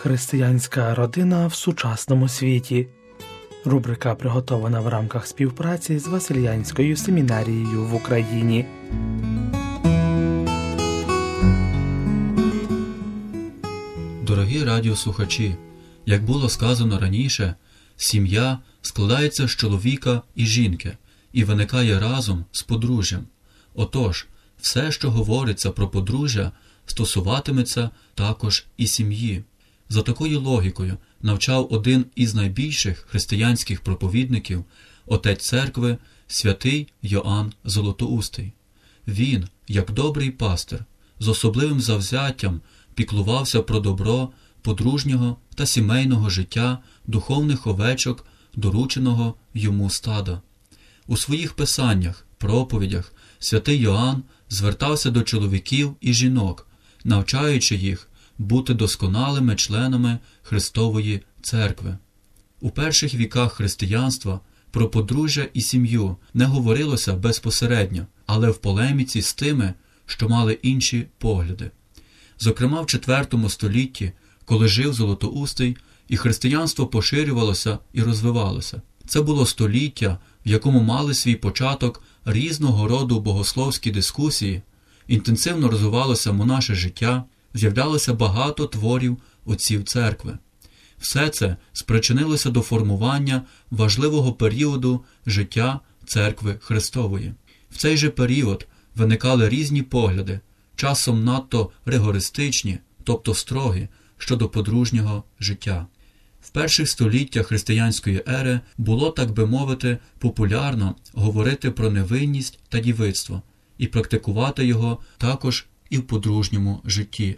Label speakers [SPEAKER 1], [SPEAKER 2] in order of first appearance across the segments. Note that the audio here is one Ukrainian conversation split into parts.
[SPEAKER 1] Християнська родина в сучасному світі. Рубрика приготована в рамках співпраці з Василянською семінарією в Україні.
[SPEAKER 2] Дорогі радіослухачі, як було сказано раніше, сім'я складається з чоловіка і жінки і виникає разом з подружжям. Отож, все, що говориться про подружжя, стосуватиметься також і сім'ї. За такою логікою навчав один із найбільших християнських проповідників, отець церкви, святий Йоанн Золотоустий. Він, як добрий пастир, з особливим завзяттям піклувався про добро подружнього та сімейного життя духовних овечок, дорученого йому стада. У своїх писаннях, проповідях святий Йоанн звертався до чоловіків і жінок, навчаючи їх бути досконалими членами Христової церкви. У перших віках християнства про подружжя і сім'ю не говорилося безпосередньо, але в полеміці з тими, що мали інші погляди. Зокрема, в IV столітті, коли жив Золотоустий, і християнство поширювалося і розвивалося. Це було століття, в якому мали свій початок різного роду богословські дискусії, інтенсивно розвивалося монаше життя, з'являлося багато творів отців церкви. Все це спричинилося до формування важливого періоду життя церкви Христової. В цей же період виникали різні погляди, часом надто ригористичні, тобто строгі, щодо подружнього життя. В перших століттях християнської ери було, так би мовити, популярно говорити про невинність та дівицтво і практикувати його також і в подружньому житті.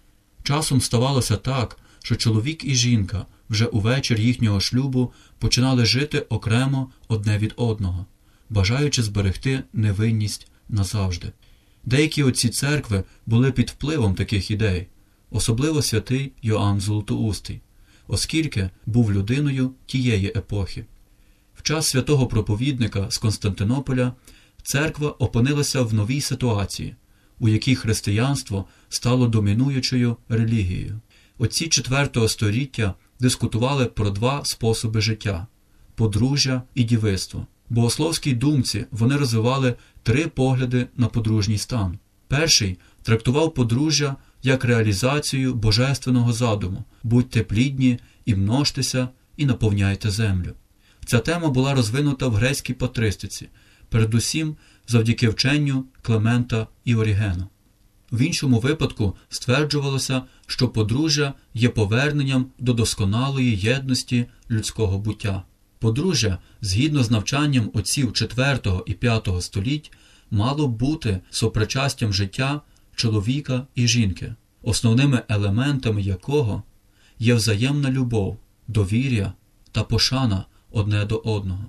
[SPEAKER 2] Часом ставалося так, що чоловік і жінка вже у вечір їхнього шлюбу починали жити окремо одне від одного, бажаючи зберегти невинність назавжди. Деякі отці церкви були під впливом таких ідей, особливо святий Йоанн Золотоустий, оскільки був людиною тієї епохи. В час святого проповідника з Константинополя церква опинилася в новій ситуації, у якій християнство стало домінуючою релігією. Отці IV століття дискутували про два способи життя – подружжя і дівицтво. В богословській думці вони розвивали три погляди на подружній стан. Перший трактував подружжя як реалізацію божественного задуму – будьте плідні і множтеся, і наповняйте землю. Ця тема була розвинута в грецькій патристиці, передусім завдяки вченню Климента і Орігена. В іншому випадку стверджувалося, що подружжя є поверненням до досконалої єдності людського буття. Подружжя, згідно з навчанням отців IV і V століть, мало б бути сопричастям життя чоловіка і жінки, основними елементами якого є взаємна любов, довір'я та пошана одне до одного.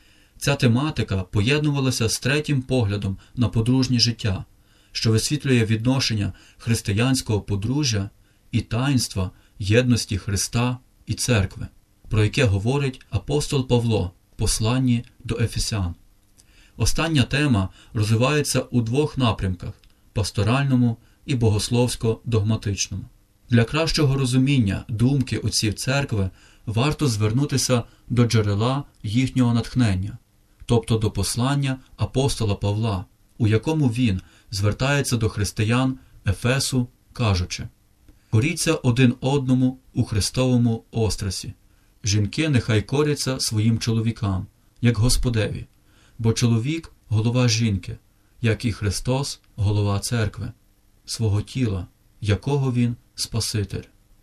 [SPEAKER 2] Ця тематика поєднувалася з третім поглядом на подружнє життя, що висвітлює відношення християнського подружжя і таїнства єдності Христа і церкви, про яке говорить апостол Павло в посланні до Ефесян. Остання тема розвивається у двох напрямках – пасторальному і богословсько-догматичному. Для кращого розуміння думки отців церкви варто звернутися до джерела їхнього натхнення, тобто до послання апостола Павла, у якому він звертається до християн Ефесу, кажучи: «Коріться один одному у Христовому острасі. Жінки нехай коряться своїм чоловікам, як Господеві, бо чоловік – голова жінки, як і Христос – голова церкви, свого тіла, якого він – Спаситель.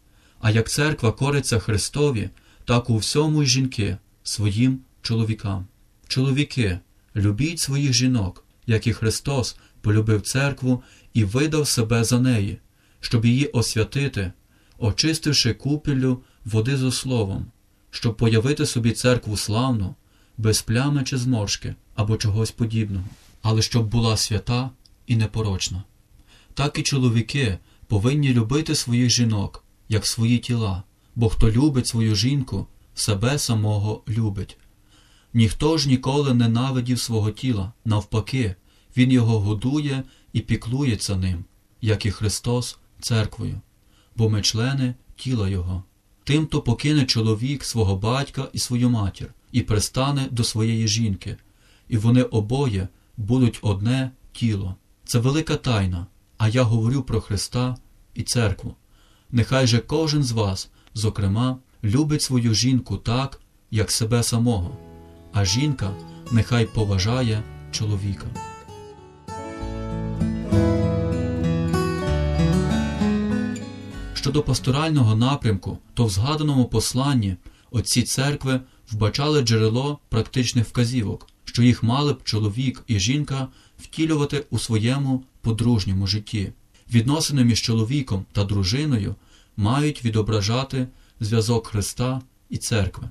[SPEAKER 2] А як церква кориться Христові, так у всьому й жінки своїм чоловікам. Чоловіки, любіть своїх жінок, як і Христос полюбив церкву і видав себе за неї, щоб її освятити, очистивши купіллю води зо словом, щоб появити собі церкву славну, без плями чи зморшки або чогось подібного, але щоб була свята і непорочна. Так і чоловіки повинні любити своїх жінок, як свої тіла, бо хто любить свою жінку, себе самого любить. Ніхто ж ніколи не ненавидів свого тіла, навпаки, він його годує і піклується ним, як і Христос церквою, бо ми члени тіла його. Тимто покине чоловік свого батька і свою матір, і пристане до своєї жінки, і вони обоє будуть одне тіло. Це велика тайна, а я говорю про Христа і церкву. Нехай же кожен з вас, зокрема, любить свою жінку так, як себе самого, а жінка нехай поважає чоловіка. Щодо пасторального напрямку, то в згаданому посланні отці церкви вбачали джерело практичних вказівок, що їх мали б чоловік і жінка втілювати у своєму подружньому житті. Відносини між чоловіком та дружиною мають відображати зв'язок Христа і церкви.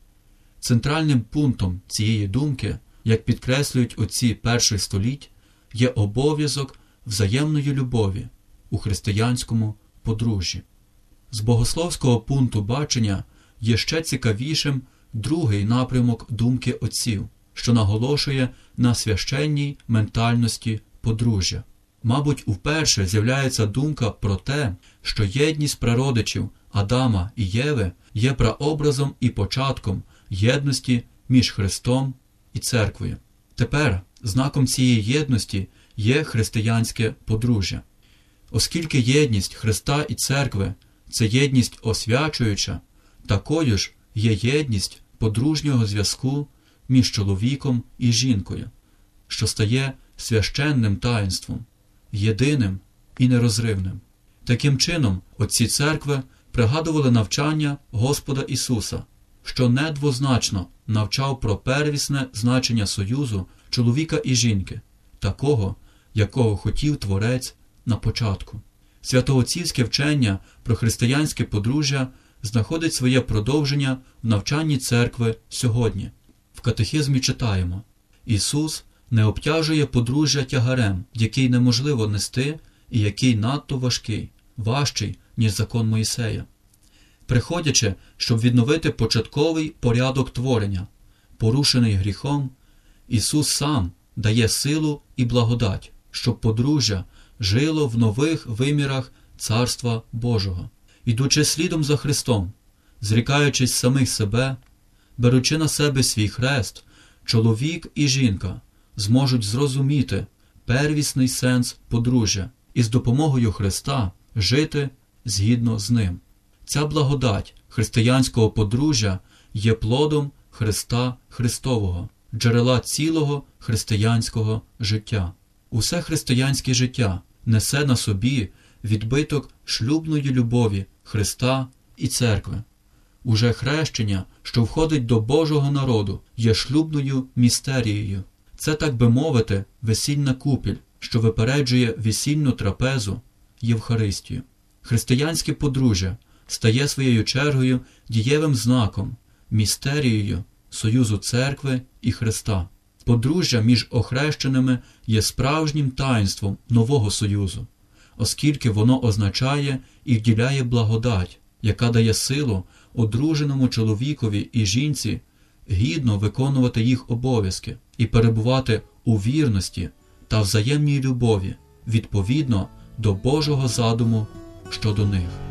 [SPEAKER 2] Центральним пунктом цієї думки, як підкреслюють отці перших століть, є обов'язок взаємної любові у християнському подружжі. З богословського пункту бачення є ще цікавішим другий напрямок думки отців, що наголошує на священній ментальності подружжя. Мабуть, вперше з'являється думка про те, що єдність прародичів Адама і Єви є прообразом і початком єдності між Христом і церквою. Тепер знаком цієї єдності є християнське подружжя. Оскільки єдність Христа і церкви – це єдність освячуюча, такою ж є єдність подружнього зв'язку між чоловіком і жінкою, що стає священним таїнством, єдиним і нерозривним. Таким чином, отці церкви пригадували навчання Господа Ісуса, що недвозначно навчав про первісне значення союзу чоловіка і жінки, такого, якого хотів Творець на початку. Святоотцівське вчення про християнське подружжя знаходить своє продовження в навчанні церкви сьогодні. В катехизмі читаємо: «Ісус не обтяжує подружжя тягарем, який неможливо нести і який надто важкий, важчий, ніж закон Мойсея. Приходячи, щоб відновити початковий порядок творення, порушений гріхом, Ісус сам дає силу і благодать, щоб подружжя жило в нових вимірах Царства Божого. Ідучи слідом за Христом, зрікаючись самих себе, беручи на себе свій хрест, чоловік і жінка зможуть зрозуміти первісний сенс подружжя і з допомогою Христа жити згідно з ним. Ця благодать християнського подружжя є плодом Христа Христового, джерела цілого християнського життя. Усе християнське життя несе на собі відбиток шлюбної любові Христа і церкви. Уже хрещення, що входить до Божого народу, є шлюбною містерією. Це, так би мовити, весільна купіль, що випереджує весільну трапезу Євхаристію. Християнське подружжя стає своєю чергою дієвим знаком, містерією союзу церкви і Христа. Подружжя між охрещеними є справжнім таїнством нового союзу, оскільки воно означає і вділяє благодать, яка дає силу одруженому чоловікові і жінці гідно виконувати їх обов'язки і перебувати у вірності та взаємній любові відповідно до Божого задуму щодо них.